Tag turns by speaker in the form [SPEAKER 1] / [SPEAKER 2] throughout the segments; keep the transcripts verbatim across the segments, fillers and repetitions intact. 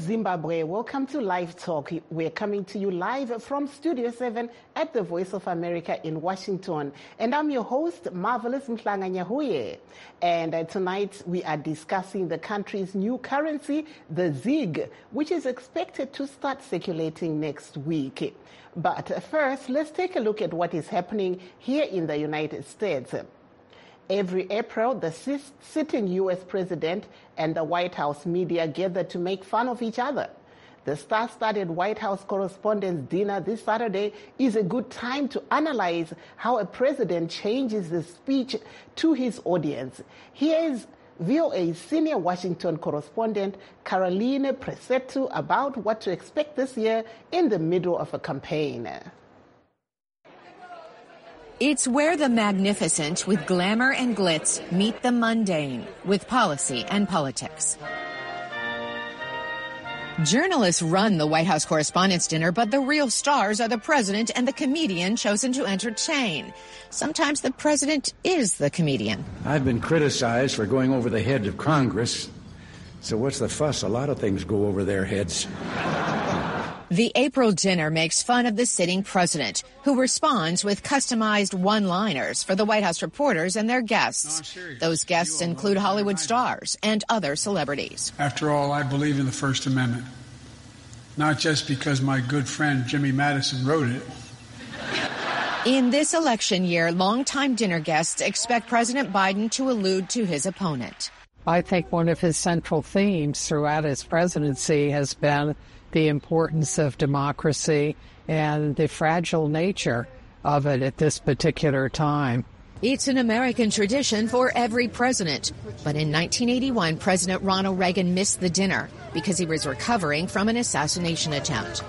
[SPEAKER 1] Zimbabwe. Welcome to Live Talk. We're coming to you live from Studio seven at the Voice of America in Washington. And I'm your host, Marvelous Mhlanga Nyahuye. And uh, tonight we are discussing the country's new currency, the ZiG, which is expected to start circulating next week. But first, let's take a look at what is happening here in the United States. Every April, the sitting U S president and the White House media gather to make fun of each other. The star-studded White House Correspondents' Dinner this Saturday is a good time to analyze how a president changes the speech to his audience. Here is V O A's senior Washington correspondent Caroline Presetu about what to expect this year in the middle of a campaign.
[SPEAKER 2] It's where the magnificent with glamour and glitz meet the mundane with policy and politics. Journalists run the White House Correspondents' Dinner, but the real stars are the president and the comedian chosen to entertain. Sometimes the president is the comedian.
[SPEAKER 3] I've been criticized for going over the head of Congress. So what's the fuss? A lot of things go over their heads.
[SPEAKER 2] The April dinner makes fun of the sitting president, who responds with customized one-liners for the White House reporters and their guests. No, Those guests include Hollywood stars and other celebrities.
[SPEAKER 4] After all, I believe in the First Amendment, not just because my good friend Jimmy Madison wrote it.
[SPEAKER 2] In this election year, longtime dinner guests expect President Biden to allude to his opponent.
[SPEAKER 5] I think one of his central themes throughout his presidency has been the importance of democracy and the fragile nature of it at this particular time.
[SPEAKER 2] It's an American tradition for every president. But in nineteen eighty-one, President Ronald Reagan missed the dinner because he was recovering from an assassination attempt.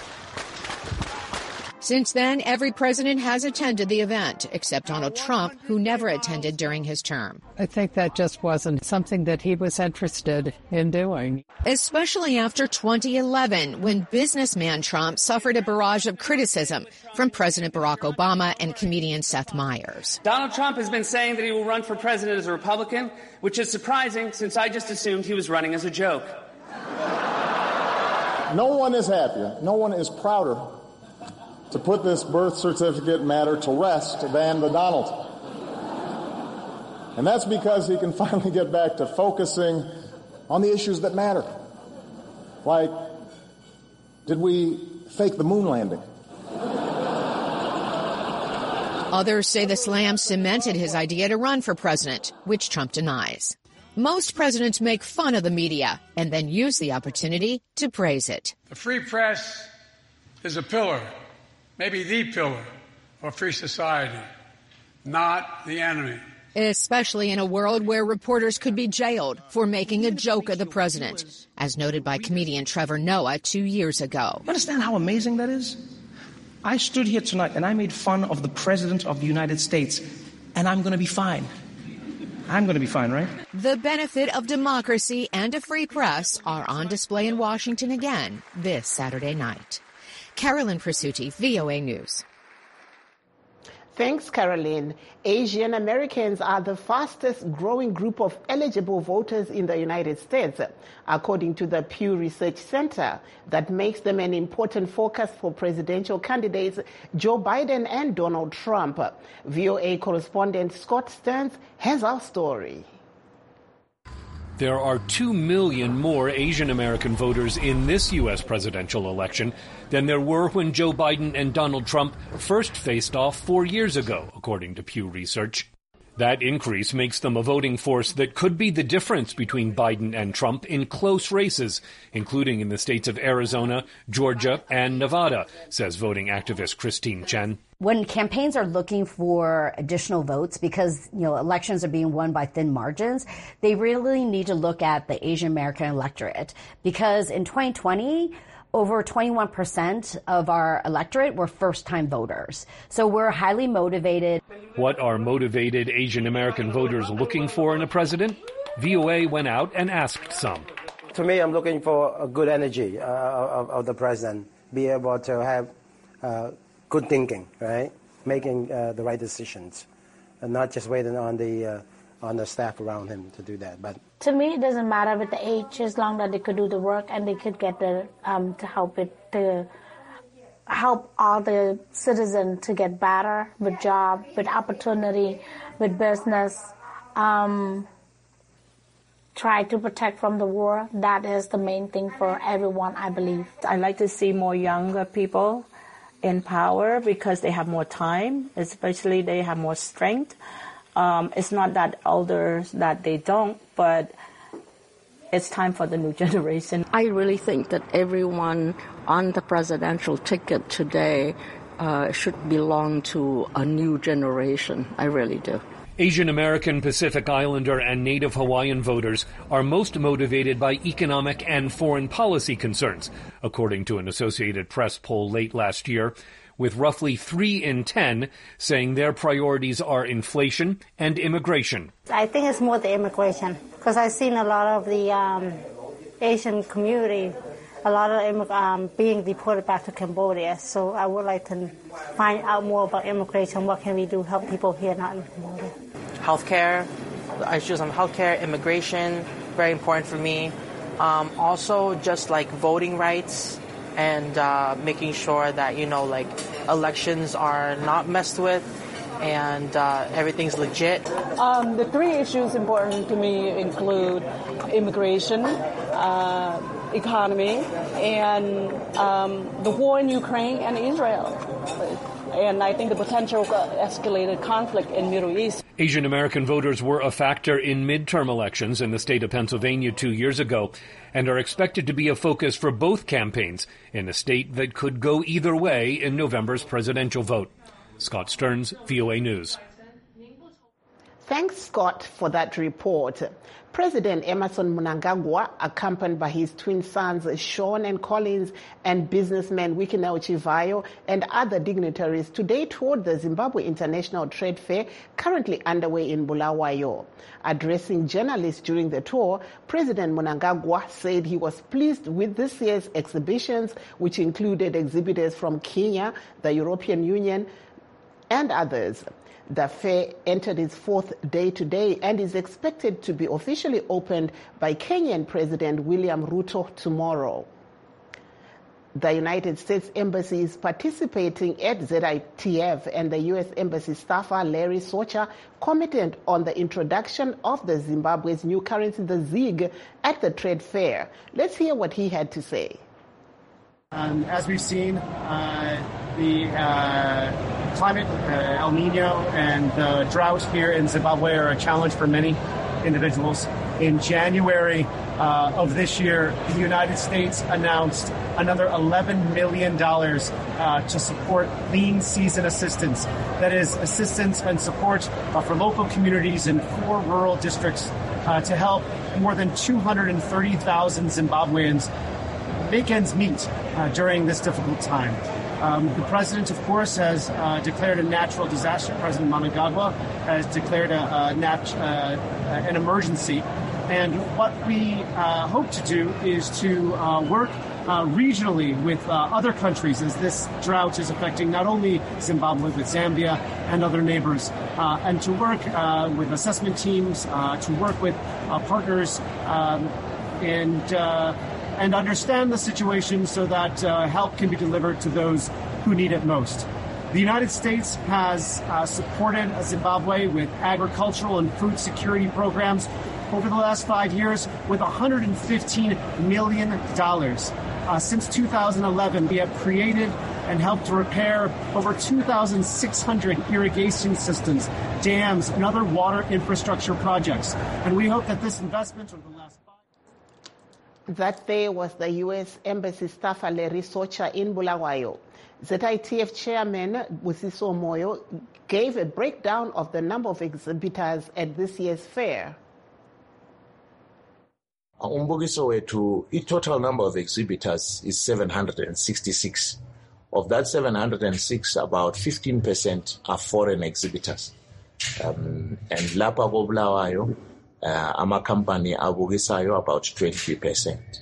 [SPEAKER 2] Since then, every president has attended the event, except Donald Trump, who never attended during his term.
[SPEAKER 5] I think that just wasn't something that he was interested in doing.
[SPEAKER 2] Especially after twenty eleven, when businessman Trump suffered a barrage of criticism from President Barack Obama and comedian Seth Meyers.
[SPEAKER 6] Donald Trump has been saying that he will run for president as a Republican, which is surprising since I just assumed he was running as a joke.
[SPEAKER 7] No one is happier, no one is prouder to put this birth certificate matter to rest than the Donald. And that's because he can finally get back to focusing on the issues that matter. Like, did we fake the moon landing?
[SPEAKER 2] Others say the slam cemented his idea to run for president, which Trump denies. Most presidents make fun of the media and then use the opportunity to praise it.
[SPEAKER 4] The free press is a pillar, maybe the pillar of free society, not the enemy.
[SPEAKER 2] Especially in a world where reporters could be jailed for making a joke of the president, as noted by comedian Trevor Noah two years ago.
[SPEAKER 8] Understand how amazing that is? I stood here tonight and I made fun of the President of the United States, and I'm going to be fine. I'm going to be fine, right?
[SPEAKER 2] The benefit of democracy and a free press are on display in Washington again this Saturday night. Caroline Presutti, V O A News.
[SPEAKER 1] Thanks, Caroline. Asian Americans are the fastest growing group of eligible voters in the United States, according to the Pew Research Center. That makes them an important focus for presidential candidates Joe Biden and Donald Trump. V O A correspondent Scott Stearns has our story.
[SPEAKER 9] There are two million more Asian American voters in this U S presidential election than there were when Joe Biden and Donald Trump first faced off four years ago, according to Pew Research. That increase makes them a voting force that could be the difference between Biden and Trump in close races, including in the states of Arizona, Georgia, and Nevada, says voting activist Christine Chen.
[SPEAKER 10] When campaigns are looking for additional votes because, you know, elections are being won by thin margins, they really need to look at the Asian American electorate, because in twenty twenty, over twenty-one percent of our electorate were first-time voters. So we're highly motivated.
[SPEAKER 9] What are motivated Asian American voters looking for in a president? V O A went out and asked some.
[SPEAKER 11] To me, I'm looking for a good energy uh, of, of the president, be able to have uh, good thinking, right? Making uh, the right decisions, and not just waiting on the uh, on the staff around him to do that. But
[SPEAKER 12] to me, it doesn't matter with the age, as long as they could do the work and they could get the um, to help it to help all the citizens to get better with job, with opportunity, with business. Um, try to protect from the war. That is the main thing for everyone, I believe.
[SPEAKER 13] I like to see more younger people in power because they have more time, especially they have more strength. Um, it's not that elders that they don't, but it's time for the new generation.
[SPEAKER 14] I really think that everyone on the presidential ticket today uh, should belong to a new generation. I really do.
[SPEAKER 9] Asian American, Pacific Islander, and Native Hawaiian voters are most motivated by economic and foreign policy concerns, according to an Associated Press poll late last year, with roughly three in ten saying their priorities are inflation and immigration.
[SPEAKER 15] I think it's more the immigration, because I've seen a lot of the um, Asian community, a lot of them um, being deported back to Cambodia. So I would like to find out more about immigration. What can we do to help people here, not in Cambodia?
[SPEAKER 16] Healthcare, issues on healthcare, immigration, very important for me. Um, also, just like voting rights and uh, making sure that, you know, like elections are not messed with and uh, everything's legit.
[SPEAKER 17] Um, the three issues important to me include immigration, uh, economy, and um, the war in Ukraine and Israel. And I think the potential escalated conflict in the Middle East.
[SPEAKER 9] Asian American voters were a factor in midterm elections in the state of Pennsylvania two years ago and are expected to be a focus for both campaigns in a state that could go either way in November's presidential vote. Scott Stearns, V O A News.
[SPEAKER 1] Thanks, Scott, for that report. President Emmerson Mnangagwa, accompanied by his twin sons Sean and Collins and businessman Wikineo Chivayo and other dignitaries, today toured the Zimbabwe International Trade Fair currently underway in Bulawayo. Addressing journalists during the tour, President Mnangagwa said he was pleased with this year's exhibitions, which included exhibitors from Kenya, the European Union, and others. The fair entered its fourth day today and is expected to be officially opened by Kenyan President William Ruto tomorrow. The United States Embassy is participating at Z I T F, and the U S Embassy staffer Larry Socha commented on the introduction of the Zimbabwe's new currency, the Z I G, at the trade fair. Let's hear what he had to say.
[SPEAKER 18] Um, as we've seen, uh, the uh, climate, uh, El Nino, and the drought here in Zimbabwe are a challenge for many individuals. In January uh, of this year, the United States announced another eleven million dollars uh, to support lean season assistance. That is assistance and support uh, for local communities in four rural districts uh, to help more than two hundred thirty thousand Zimbabweans make ends meet uh, during this difficult time. Um, the president, of course, has uh, declared a natural disaster. President Mnangagwa has declared a, a nat- uh, an emergency. And what we uh, hope to do is to uh, work uh, regionally with uh, other countries as this drought is affecting not only Zimbabwe, but Zambia and other neighbors, uh, and to work uh, with assessment teams, uh, to work with uh, partners, um, and uh, and understand the situation so that uh, help can be delivered to those who need it most. The United States has uh, supported Zimbabwe with agricultural and food security programs over the last five years with one hundred fifteen million dollars. Uh, since two thousand eleven, we have created and helped to repair over two thousand six hundred irrigation systems, dams, and other water infrastructure projects. And we hope that this investment over the last
[SPEAKER 1] That day was the U S Embassy staffer Larry Socha in Bulawayo. Z I T F Chairman Busiso Moyo gave a breakdown of the number of exhibitors at this year's fair.
[SPEAKER 19] Umbukiso wetu, the total number of exhibitors is seven hundred sixty-six. Of that seven hundred six, about fifteen percent are foreign exhibitors. Um, and Lapa Bulawayo, Uh, ama company abukisayo about twenty percent.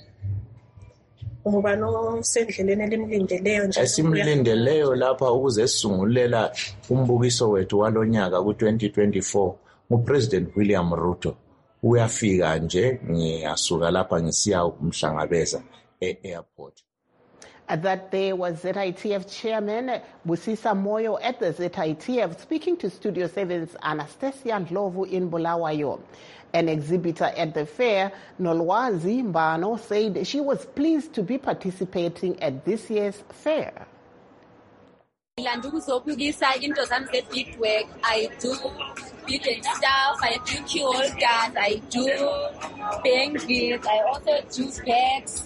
[SPEAKER 19] Esimlindeleyo lapha ukuze sisungulele umbukiso wethu walonyaka ku twenty twenty-four nguPresident William Ruto. Uyafika nje ngiyasuka lapha ngisiya kumhlangabeza e-airport.
[SPEAKER 1] That there was Z I T F Chairman Busisa Moyo at the Z I T F speaking to Studio seven's Anastasia Ndlovu in Bulawayo. An exhibitor at the fair, Nolwazi Mbano, said she was pleased to be participating at this year's fair.
[SPEAKER 20] I do beaded stuff, I do key holders, I do bangles, I also do bags.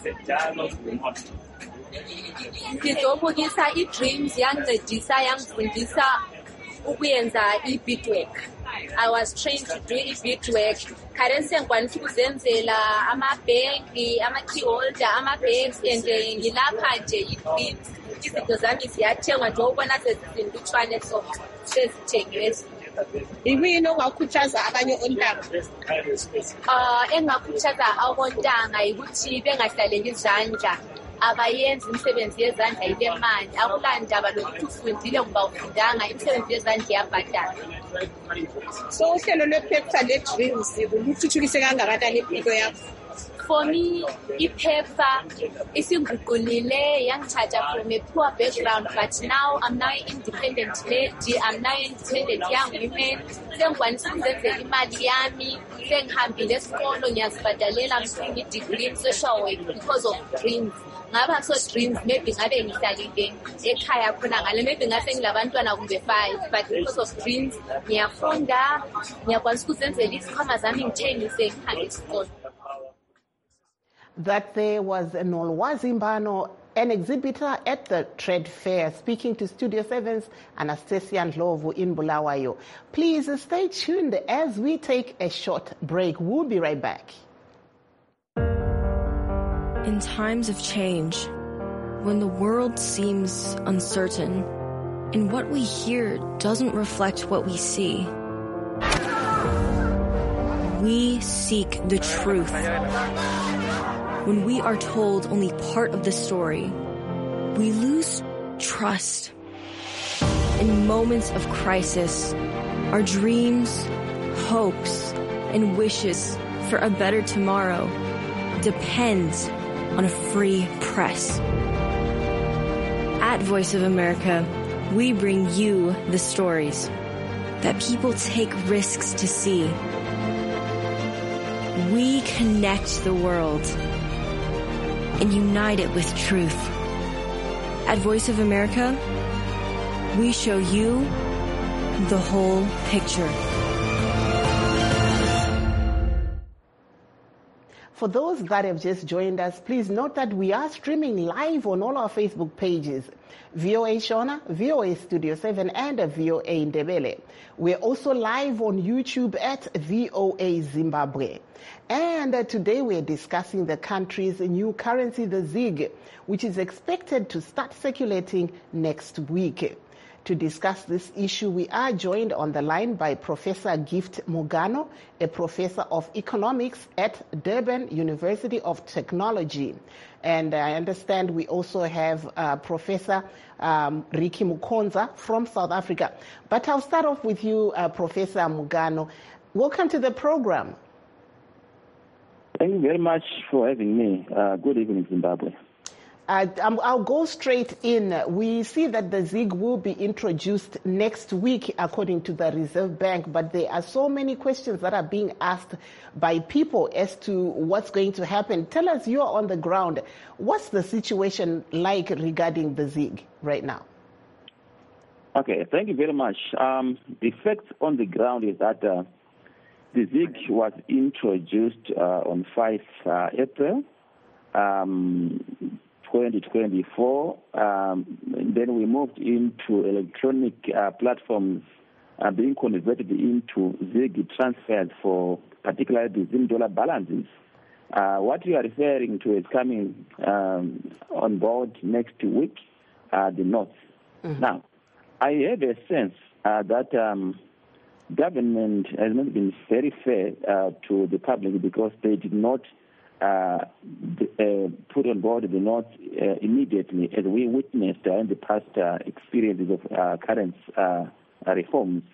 [SPEAKER 20] Ngizobukisa i-dreams yangincedisa yangifundisa ukuyenza i-beadwork. I was trained to do i-beadwork. Currently sengikwanisa ukuzenzela amabhegi, ama-key holder, ama-bags, and ngilapha nje i-dreams. Izinto zami ziyathengwa nje ubona sezizindutshwane so sezithengiwe.
[SPEAKER 21] Yini ongakhuthaza abanye ontanga?
[SPEAKER 20] Ah, engakhuthaza abontanga ukuthi bengahlaleli izandla. Abayenzi imisebenzi yezandla ile manje akulandaba lokuthi ufundile ngoba ufundanga imisebenzi yezandla iyabhadala.
[SPEAKER 21] So uhlelo lwephepha le-dreams luthuthukise kangakanani impilo yakho?
[SPEAKER 20] For me, iphepha isinguqulile yangithatha from a poor background, but now I'm now an independent lady, I'm now an independent young woman. Sengikwanisa ukuzenzela imali yami, sengihambile esikolo ngiyazibhadalela ngifunga i-degree in social work because of dreams. Ngapha so dreams maybe ngabe ngihlalile ekhaya khona ngale maybe ngase ngilabantwana kumbe five, but because of dreams ngiyafunda, ngiyakwanisa ukuzenzela izikhwama zami ngithengise ngihambe esikolo.
[SPEAKER 1] That there was Nolwazi Mbano, an exhibitor at the trade fair, speaking to Studio seven's Anastasia Ndlovu in Bulawayo. Please stay tuned as we take a short break. We'll be right back.
[SPEAKER 22] In times of change, when the world seems uncertain and what we hear doesn't reflect what we see, we seek the truth. When we are told only part of the story, we lose trust. In moments of crisis, our dreams, hopes, and wishes for a better tomorrow depends on a free press. At Voice of America, we bring you the stories that people take risks to see. We connect the world and unite it with truth. At Voice of America, we show you the whole picture.
[SPEAKER 1] For those that have just joined us, please note that we are streaming live on all our Facebook pages, V O A Shona, V O A Studio seven, and V O A Ndebele. We're also live on YouTube at V O A Zimbabwe. And uh, today we're discussing the country's new currency, the ZiG, which is expected to start circulating next week. To discuss this issue, we are joined on the line by Professor Gift Mugano, a professor of economics at Durban University of Technology. And I understand we also have uh, Professor um, Ricky Mukonza from South Africa. But I'll start off with you, uh, Professor Mugano. Welcome to the program.
[SPEAKER 23] Thank you very much for having me. Uh, good evening, Zimbabwe.
[SPEAKER 1] Uh, I'll go straight in. We see that the ZiG will be introduced next week, according to the Reserve Bank, but there are so many questions that are being asked by people as to what's going to happen. Tell us, you're on the ground. What's the situation like regarding the ZiG right now?
[SPEAKER 23] Okay, thank you very much. Um, the fact on the ground is that uh, the ZiG was introduced uh, on the fifth of April. Um, twenty twenty-four. Um, then we moved into electronic uh, platforms uh, being converted into ZiG transfers for particularly the Zim dollar balances. Uh, what you are referring to is coming um, on board next week, uh, the notes. Mm-hmm. Now, I have a sense uh, that um, government has not been very fair uh, to the public because they did not Uh, the, uh, put on board the notes uh, immediately, as we witnessed uh, in the past uh, experiences of uh, current uh, reforms.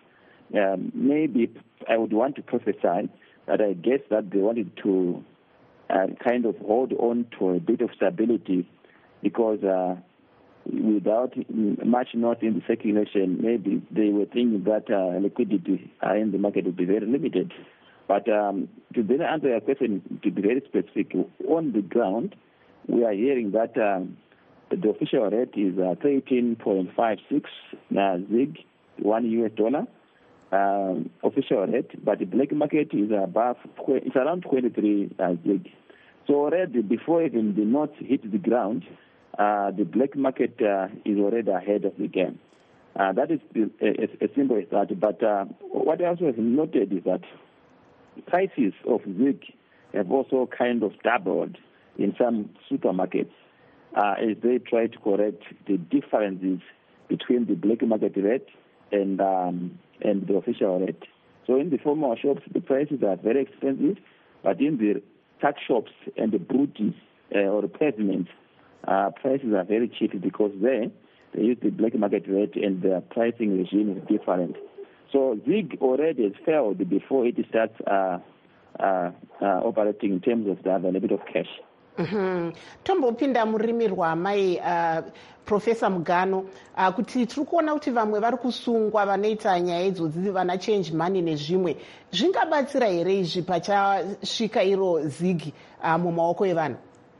[SPEAKER 23] um, maybe I would want to prophesy that I guess that they wanted to uh, kind of hold on to a bit of stability because uh, without much noise in the circulation, maybe they were thinking that uh, liquidity uh, in the market would be very limited. But um, to then answer your question, to be very specific, on the ground, we are hearing that um, the official rate is uh, thirteen point five six uh, zig, one U S dollar, um, official rate, but the black market is above, it's around twenty-three uh, zig. So already before even the notes hit the ground, uh, the black market uh, is already ahead of the game. Uh, that is a, a simple as that. But uh, what I also have noted is that prices of zig have also kind of doubled in some supermarkets uh, as they try to correct the differences between the black market rate and um, and the official rate. So in the formal shops, the prices are very expensive, but in the tuck shops and the booties uh, or pavements, uh, prices are very cheap because there they use the black market rate and the pricing regime is different. So zig already has failed before it starts uh, uh, uh, operating in terms of the availability of cash.
[SPEAKER 1] Mm-hmm. Tombopinda murimi rwamai uh, Professor Mugano uh, kuti tiri kuona kuti vamwe vari kusungwa vanoita nyaya idzodzi vana change money nezvimwe zvingabatsira here izvi pachasvika iro zigi uh, mumaoko evanhu?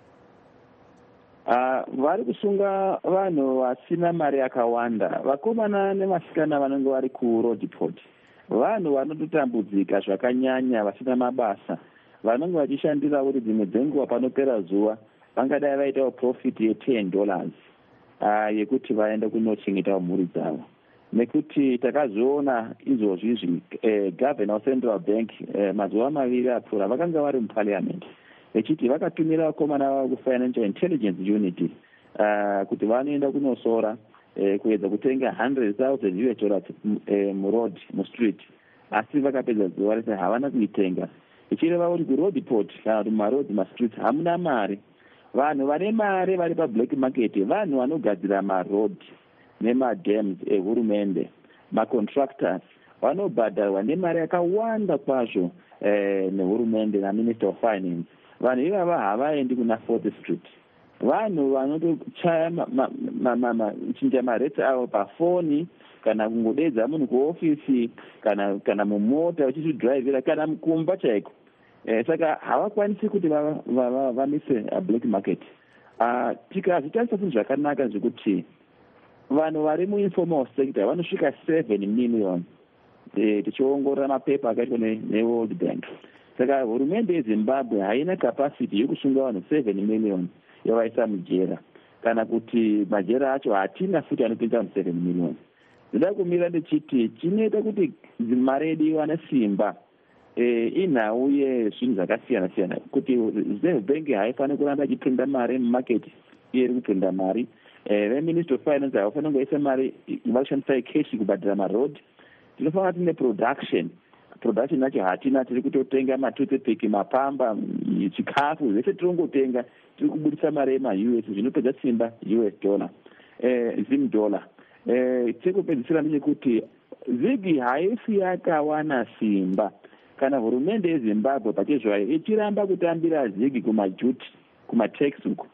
[SPEAKER 23] Uh, vari kusunga vanhu vasina mari yakawanda, vakomana nevasikana vanenge vari kuroadport, vanhu vanototambudzika zvakanyanya vasina mabasa, vanenge vachishandira kuti dzimwe dzenguva panopera zuva vangadai vaitawo profit ye10 dollars uh, yekuti vaende kunochengetawo mhuri dzavo. Nekuti takazviona izvozvizvi eh, governor central bank eh, mazuva maviri apfuura vakanga vari muparliament vechiti vakatumira vakomana vavo kufinancial intelligence unit uh, kuti vanoenda kunosora eh, kuedza kutenga one hundred thousand U S dollars eh, muroad mustreet, asi vakapedza zuva rese havana kuitenga, ichireva kuti kuroadport kana kuti mumaroad mastreets hamuna mari. Vanhu vane mari vari pablack market vanhu vanogadzira maroad nemadams ehurumende, macontractors vanobhadharwa nemari yakawanda kwazvo eh, nehurumende naminister of finance. Vanhu ivava havaendi kuna fourth street. Vanhu vanotochaya chinja marete avo pafoni kana kungodedza munhu kuofisi kana kana mumota vachizvidhiraivira kana mukumba chaiko. Eh, saka havakwanisi kuti vamise black market. Uh, tikazvitarisa kuti zvakanaka zvekuti vanhu vari muinformal sector vanosvika seven million eh, tichiongorora mapepa akaitwa neworld bank. Saka hurumende yeZimbabwe haina capacity yokusunga vanhu seven million yavaisa mujera, kana kuti majera acho hatina futi anopinza vanhu seven million. Ndida kumira ndechiti chinoita kuti mari yedu iwane simba eh, inhau yezvinhu zvakasiyana siyana, kuti Reserve Bank haifaniri kuramba ichiprinda mari mumarket iye iri kuprinda mari. Eh, veminister of finance havafaniri kungoisa mari vachishandisa cash kubhadhira maroad. Tinofanira tine production production nacho hatina, tiri kutotenga matoothpick, mapamba, chikafu zvese tirongotenga, tiri kubudisa mari yema-U S zvinopedza simba U S dollar eh, zim dollar. Eh, chekupedzisira ndechekuti zigi haisi yakawana simba kana hurumende yeZimbabwe pachezvayo ichiramba kutambira zigi kumajuti, kumatextbook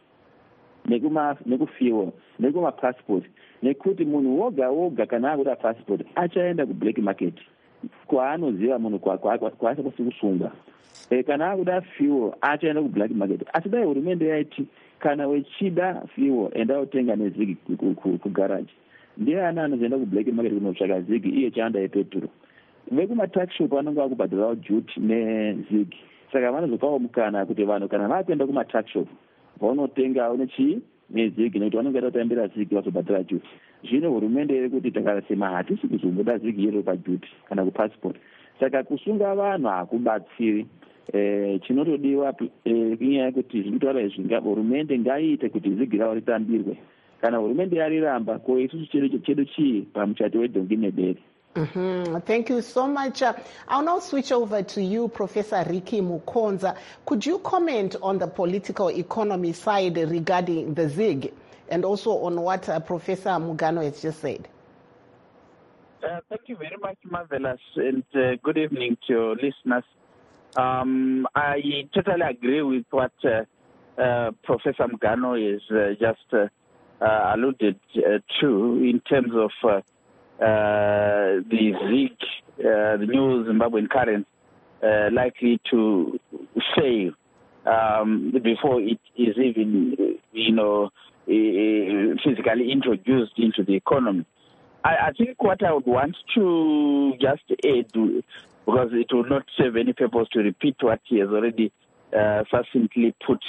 [SPEAKER 23] nekuma nekufuel nekumapassport, nekuti munhu woga woga kana akuda passport achaenda kublack market kwaanoziva munhu kwaasakwanisi kusunga. E, kana akuda fuel achaenda kublack market. Asi dai hurumende yaiti kana wechida fuel enda utenga nezigi kugarage, ndiani anozoenda kublack market kunotsvaka zigi iye chanda yepetro. Vekumatakshop vanenge vakubhadhirawo duty nezigi, saka vanozopawo mukana kuti vanhu kana vakuenda kumatakshop vanotengawo nechii nezigi, nekuti vanenge vaida kutambira zigi vazobhadhira duty. Zvino hurumende iri kuti takasema hatisi kuzomboda zigi iro paduty kana kupassport, saka kusunga vanhu hakubatsiri. Eh, chinotodiwa eh, inyaya yekuti zvinotaura izvi hurumende ngaiite kuti zigi ravo ritambirwe. Kana hurumende yariramba, ko isusu chedu chedu chii pamuchato wedhongi nebere.
[SPEAKER 1] Mm-hmm. Thank you so much. Uh, I'll now switch over to you, Professor Ricky Mukonza. Could you comment on the political economy side regarding the zig and also on what uh, Professor Mugano has just said?
[SPEAKER 3] Uh, thank you very much, Marvelous, and uh, good evening to your listeners. Um, I totally agree with what uh, uh, Professor Mugano is uh, just uh, uh, alluded uh, to in terms of uh, uh, the ZiG, uh, the new Zimbabwean currency, uh, likely to fail um, before it is even, you know, physically introduced into the economy. I, I think what I would want to just add, because it will not serve any purpose to repeat what he has already uh, succinctly put.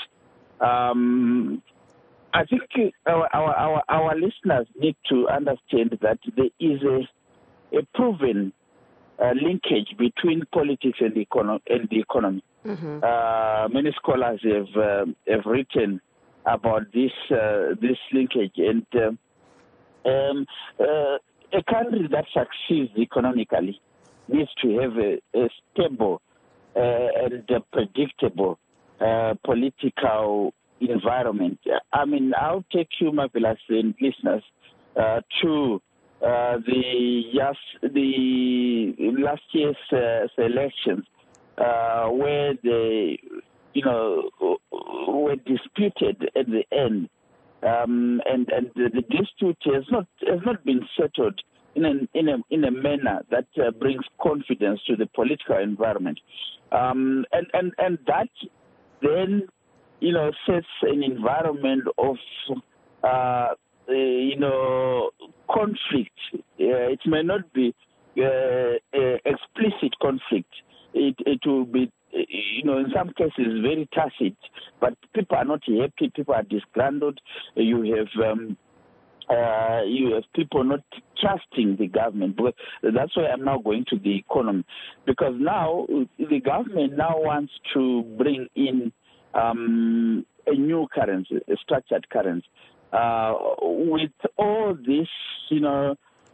[SPEAKER 3] Um, I think our, our, our, our listeners need to understand that there is a, a proven uh, linkage between politics and the, econo- and the economy. Mm-hmm. Uh, many scholars have uh, have written about this uh, this linkage, and uh, um, uh, a country that succeeds economically needs to have a, a stable uh, and a predictable uh, political environment. I mean, I'll take you, Marvelous, and listeners, uh, to uh, the yes, the last year's uh, elections, uh, where they, you know, were disputed at the end, um, and and the, the dispute has not has not been settled in a in a in a manner that uh, brings confidence to the political environment, um, and and and that then, you know, sets an environment of, uh, uh, you know, conflict. Uh, it may not be uh, uh, explicit conflict. It it will be, you know, in some cases very tacit, but people are not happy. People are disgruntled. You have um, uh, you have people not trusting the government. But that's why I'm now going to the economy, because now the government now wants to bring in Um, a new currency, a structured currency. Uh, with all this, you know,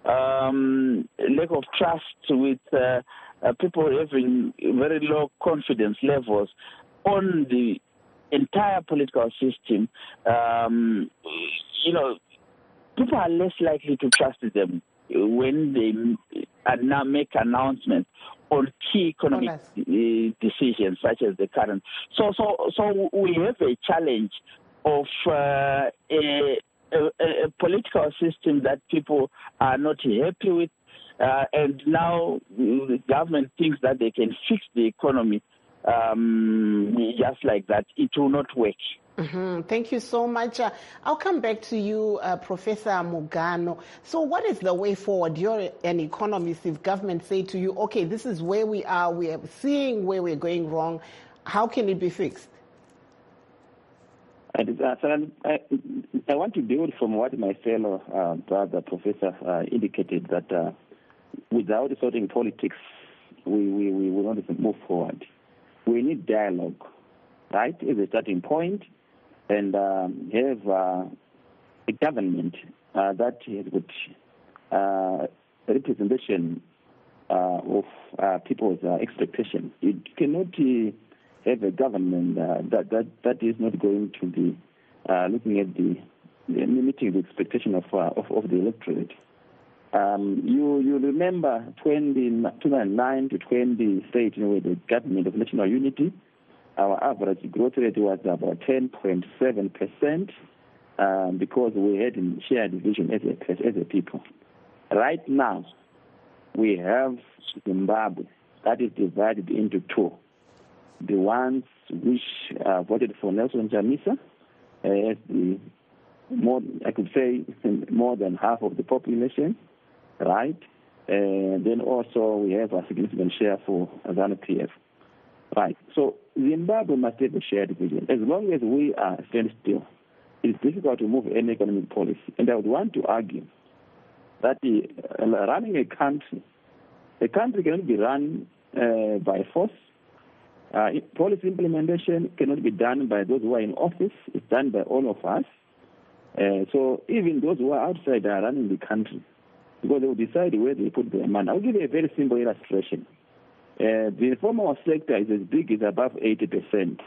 [SPEAKER 3] um, lack of trust, with uh, uh, people having very low confidence levels on the entire political system, um, you know, people are less likely to trust them when they uh, now make announcements on key economic uh, decisions such as the current. So, so, so we have a challenge of uh, a, a, a political system that people are not happy with, uh, and now the government thinks that they can fix the economy um, just like that. It will not work.
[SPEAKER 1] Mm-hmm. Thank you so much. Uh, I'll come back to you, uh, Professor Mugano. So what is the way forward? You're an economist. If government say to you, okay, this is where we are, we are seeing where we're going wrong, how can it be fixed?
[SPEAKER 23] I, I, I want to build from what my fellow uh, brother, Professor, uh, indicated, that uh, without sorting politics, we, we, we will not move forward. We need dialogue, right, as a starting point, and um, have uh, a government uh, that has got uh, representation uh, of uh, people's uh, expectation. You cannot uh, have a government uh, that, that that is not going to be uh, looking at the, the meeting the expectation of, uh, of of the electorate. Um, you you remember two thousand nine to twenty thirteen, with the government of national unity, our average growth rate was about ten point seven percent um, because we had a shared vision as a, as a people. Right now, we have Zimbabwe that is divided into two. The ones which uh, voted for Nelson Chamisa, uh, as the more, I could say more than half of the population, right? And then also we have a significant share for ZANU-P F. Right. So Zimbabwe must have a shared vision. As long as we are stand still, it's difficult to move any economic policy. And I would want to argue that the, uh, running a country, a country cannot be run uh, by force. Uh, policy implementation cannot be done by those who are in office. It's done by all of us. Uh, so even those who are outside are running the country, because they will decide where they put their money. I'll give you a very simple illustration. Uh, the informal sector is as big as above eighty percent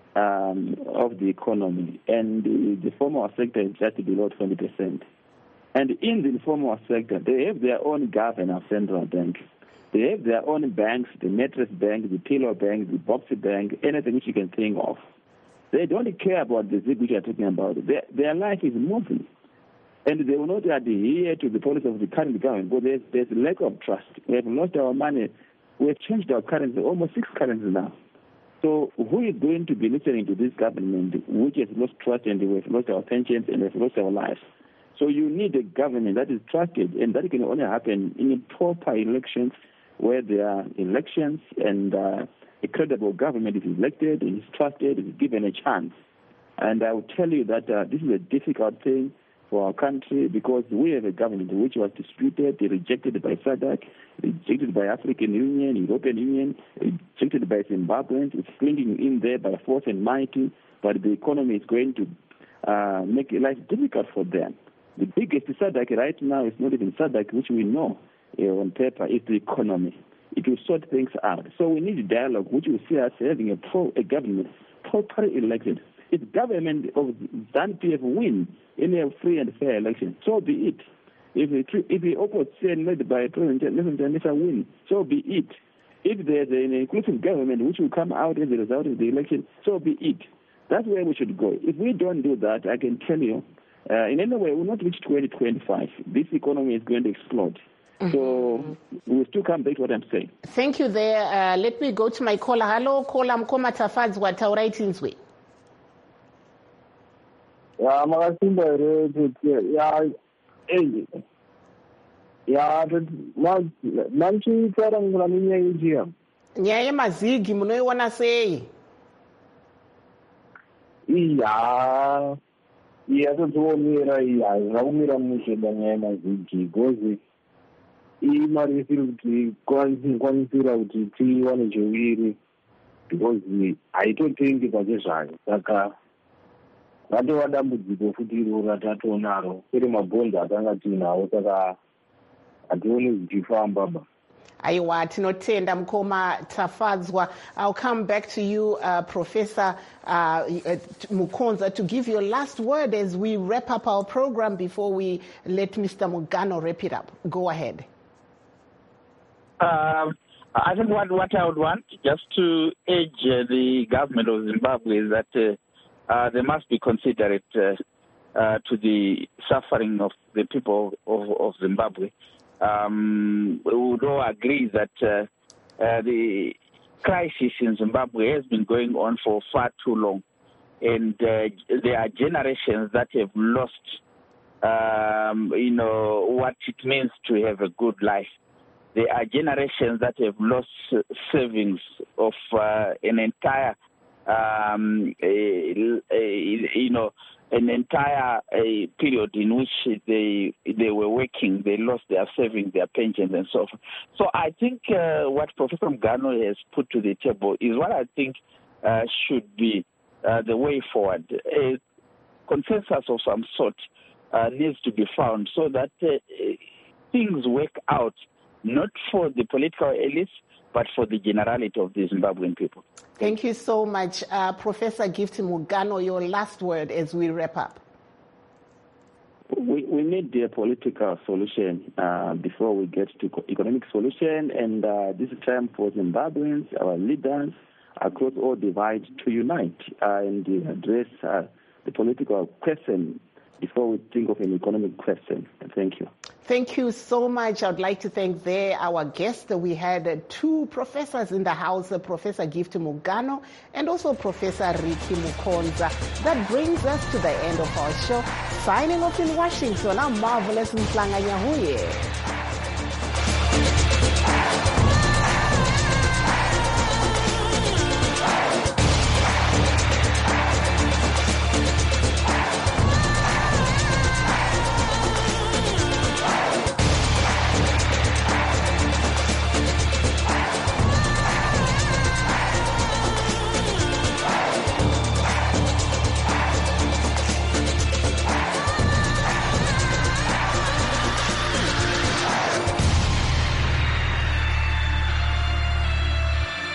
[SPEAKER 23] um, of the economy, and the, the formal sector is just below twenty percent. And in the informal sector, they have their own governor central bank. They have their own banks, the Mattress Bank, the Pillow Bank, the Boxy Bank, anything which you can think of. They don't care about the zig which you are talking about. Their, their life is moving. And they will not adhere to the policy of the current government, but there's, there's a lack of trust. We have lost our money. We have changed our currency, almost six currencies now. So who is going to be listening to this government which has lost trust, and we have lost our pensions and we have lost our lives? So you need a government that is trusted, and that can only happen in proper elections where there are elections and uh, a credible government is elected, is trusted, is given a chance. And I will tell you that uh, this is a difficult thing for our country because we have a government which was disputed, rejected by SADC, rejected by African Union, European Union, rejected by Zimbabweans. It's clinging in there by force and might, but the economy is going to uh, make life difficult for them. The biggest SADC right now is not even SADC, which we know uh, on paper, is the economy. It will sort things out. So we need a dialogue, which will see us having a, pro, a government properly elected. If government of ZANU-P F win in a free and fair election, so be it. If the, if the opposition led by President Nelson Chamisa win, so be it. If there's an inclusive government which will come out as a result of the election, so be it. That's where we should go. If we don't do that, I can tell you, uh, in any way, we will not reach twenty twenty-five. This economy is going to explode. Mm-hmm. So we'll still come back to what I'm saying.
[SPEAKER 1] Thank you there. Uh, let me go to my caller. Hello, caller Mkoma Tafadzwa Tauraitinzwe.
[SPEAKER 5] Ya makasimba ere kuti ya eh ya manchi tsara ngula minya injia
[SPEAKER 1] nyaya mazigi munoiona sei?
[SPEAKER 5] iya iya totomira iya ngaumira mushenda nyaya mazigi gozi imari isiri kuti kwanisira kuti tiwane chiviri because haitotengi pachezvayo saka ratova dambudziko futi iroro ratatonaro kwete mabhonzi atanga tiinawo saka hationi zvichifamba ba.
[SPEAKER 1] Aiwa, tinotenda Mkoma Tafadzwa. I'll come back to you, uh, Professor uh, Mukonza, to give your last word as we wrap up our program before we let Mister Mugano wrap it up. Go ahead.
[SPEAKER 3] Uh, I think what, what I would want just to urge uh, the government of Zimbabwe is that uh, uh, they must be considerate uh, uh, to the suffering of the people of, of Zimbabwe. Um, we would all agree that uh, uh, the crisis in Zimbabwe has been going on for far too long, and uh, there are generations that have lost, um, you know, what it means to have a good life. There are generations that have lost savings of uh, an entire, um, a, a, you know, an entire a period in which they they were working, they lost their savings, their pensions, and so forth. So I think uh, what Professor Mugano has put to the table is what I think uh, should be uh, the way forward. A consensus of some sort uh, needs to be found so that uh, things work out, not for the political elites, but for the generality of the Zimbabwean people.
[SPEAKER 1] Thank you so much. Uh, Professor Gift Mugano, your last word as we wrap up.
[SPEAKER 23] We, we need a political solution uh, before we get to economic solution, and uh, this is time for Zimbabweans, our leaders across all divides, to unite uh, and address uh, the political question before we think of an economic question. Thank you.
[SPEAKER 1] Thank you so much. I'd like to thank there our guests. We had two professors in the house, Professor Gift Mugano and also Professor Ricky Mukonza. That brings us to the end of our show. Signing off in Washington, I'm Marvelous Mhlanga Nyahuye.